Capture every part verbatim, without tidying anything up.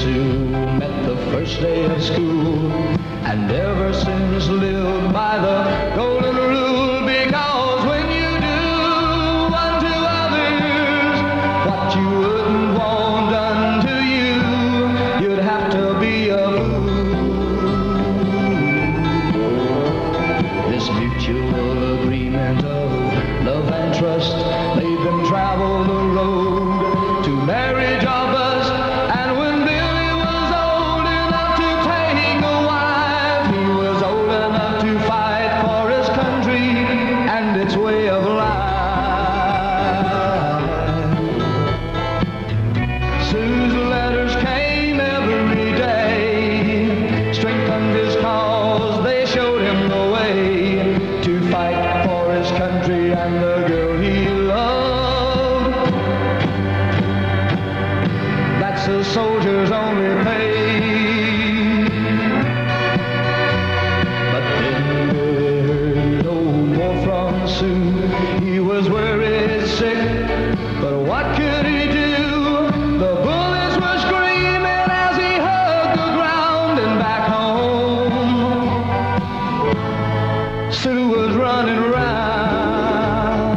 Sue met the first day of school, and ever since lived by the golden rule, because when you do unto others what you wouldn't want done to you, you'd have to be a fool. This mutual agreement of love and trust made them travel the road to marriage or bust. And when Billy was old enough to take a wife, he was old enough to fight for his country and its way of life. Sue's letters came every day, strengthened his cause, they showed him the way to fight for his country and the girl he loved. That's a soldier's only pay. But then Billy heard no more from Sue. He was worried, sick, but what could he do? The bullets were screaming as he hugged the ground, and back home Sue was running around.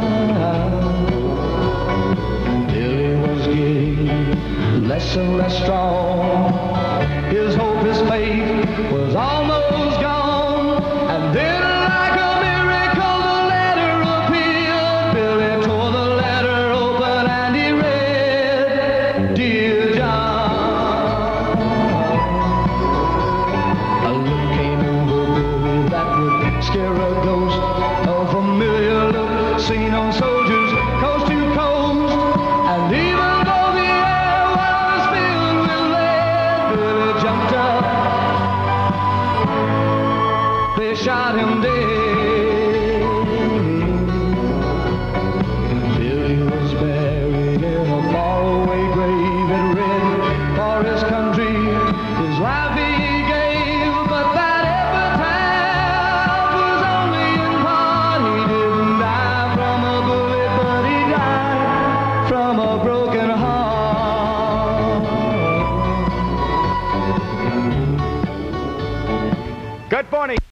Billy was getting less and less strong. His hope, his faith was almost gone. And then, like a miracle, the letter appeared. Billy tore the letter open and he read, "Dear John." A look came over Billy that would scare a ghost. A familiar look seen on soldiers coast to coast. And even though the air was filled with lead, Billy jumped up. They shot him dead. Billy was buried in a faraway grave. It read, "For his country, his life he gave." But that epitaph was only in part. He didn't die from a bullet, but he died from a broken heart. Good morning.